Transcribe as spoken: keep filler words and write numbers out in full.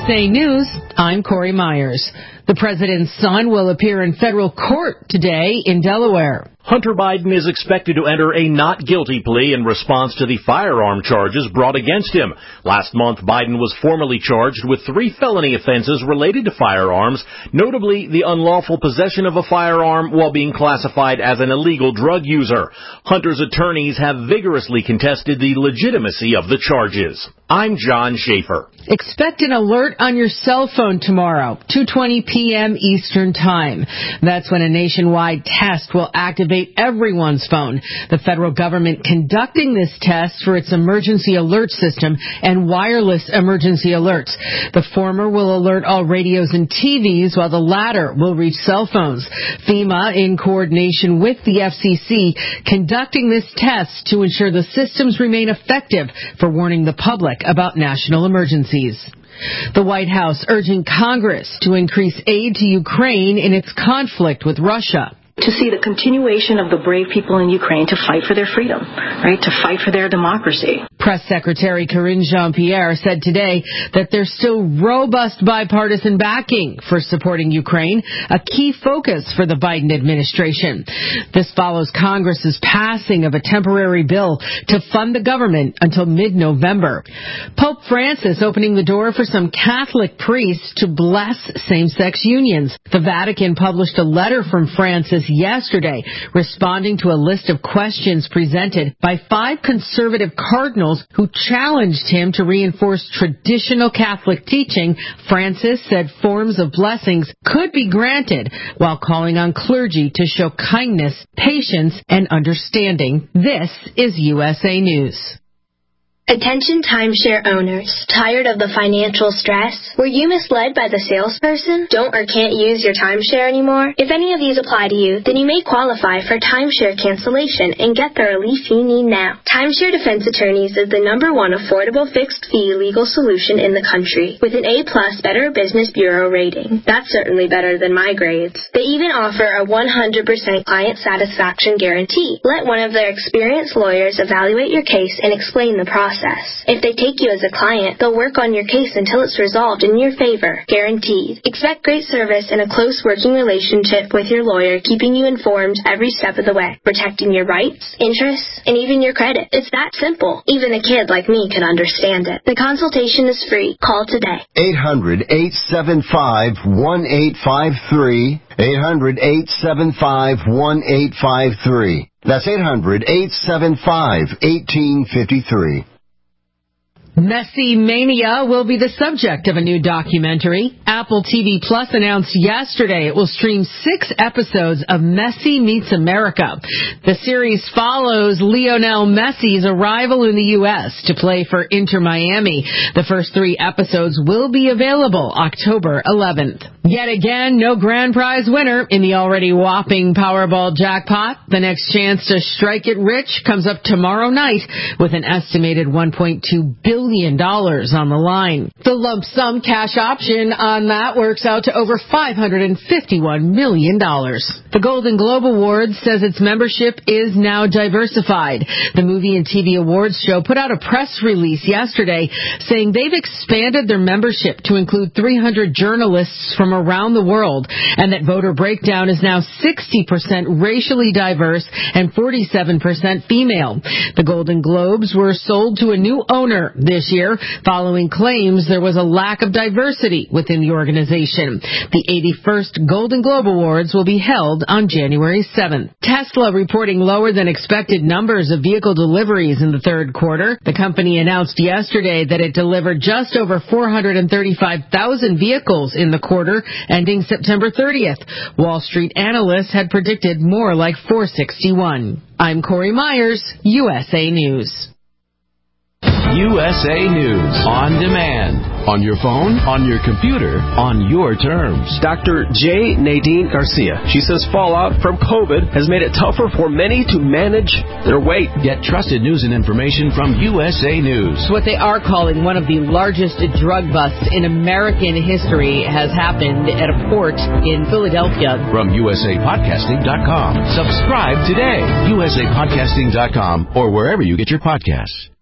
A News, I'm Corey Myers. The president's son will appear in federal court today in Delaware. Hunter Biden is expected to enter a not guilty plea in response to the firearm charges brought against him. Last month, Biden was formally charged with three felony offenses related to firearms, notably the unlawful possession of a firearm while being classified as an illegal drug user. Hunter's attorneys have vigorously contested the legitimacy of the charges. I'm John Schaefer. Expect an alert on your cell phone tomorrow, two twenty p.m. Eastern Time. That's when a nationwide test will activate everyone's phone. The federal government conducting this test for its emergency alert system and wireless emergency alerts. The former will alert all radios and T Vs, while the latter will reach cell phones. FEMA, in coordination with the F C C, conducting this test to ensure the systems remain effective for warning the public about national emergencies. The White House urging Congress to increase aid to Ukraine in its conflict with Russia. To see the continuation of the brave people in Ukraine to fight for their freedom, right, to fight for their democracy. Press Secretary Karine Jean-Pierre said today that there's still robust bipartisan backing for supporting Ukraine, a key focus for the Biden administration. This follows Congress's passing of a temporary bill to fund the government until mid-November. Pope Francis opening the door for some Catholic priests to bless same-sex unions. The Vatican published a letter from Francis yesterday, responding to a list of questions presented by five conservative cardinals who challenged him to reinforce traditional Catholic teaching. Francis said forms of blessings could be granted while calling on clergy to show kindness, patience, and understanding. This is U S A News. Attention timeshare owners. Tired of the financial stress? Were you misled by the salesperson? Don't or can't use your timeshare anymore? If any of these apply to you, then you may qualify for timeshare cancellation and get the relief you need now. Timeshare Defense Attorneys is the number one affordable fixed-fee legal solution in the country with an A-plus Better Business Bureau rating. That's certainly better than my grades. They even offer a one hundred percent client satisfaction guarantee. Let one of their experienced lawyers evaluate your case and explain the process. If they take you as a client, they'll work on your case until it's resolved in your favor, guaranteed. Expect great service and a close working relationship with your lawyer, keeping you informed every step of the way, protecting your rights, interests, and even your credit. It's that simple. Even a kid like me can understand it. The consultation is free. Call today. eight hundred, eight seven five, one eight five three. eight hundred, eight seven five, one eight five three. That's eight hundred, eight seven five, one eight five three. Messi Mania will be the subject of a new documentary. Apple T V Plus announced yesterday it will stream six episodes of Messi Meets America. The series follows Lionel Messi's arrival in the U S to play for Inter Miami. The first three episodes will be available October eleventh. Yet again, no grand prize winner in the already whopping Powerball jackpot. The next chance to strike it rich comes up tomorrow night with an estimated one point two billion dollars on the line. The lump sum cash option on that works out to over five hundred fifty-one million dollars. The Golden Globe Awards says its membership is now diversified. The Movie and T V Awards show put out a press release yesterday saying they've expanded their membership to include three hundred journalists from around the world, and that voter breakdown is now sixty percent racially diverse and forty-seven percent female. The Golden Globes were sold to a new owner this year following claims there was a lack of diversity within the organization. The eighty-first Golden Globe Awards will be held on January seventh. Tesla reporting lower than expected numbers of vehicle deliveries in the third quarter. The company announced yesterday that it delivered just over four hundred thirty-five thousand vehicles in the quarter ending September thirtieth. Wall Street analysts had predicted more like four sixty-one. I'm Corey Myers, U S A News. U S A News on demand. On your phone, on your computer, on your terms. Doctor J. Nadine Garcia. She says fallout from COVID has made it tougher for many to manage their weight. Get trusted news and information from U S A News. What they are calling one of the largest drug busts in American history has happened at a port in Philadelphia. From U S A podcasting dot com. Subscribe today. U S A podcasting dot com or wherever you get your podcasts.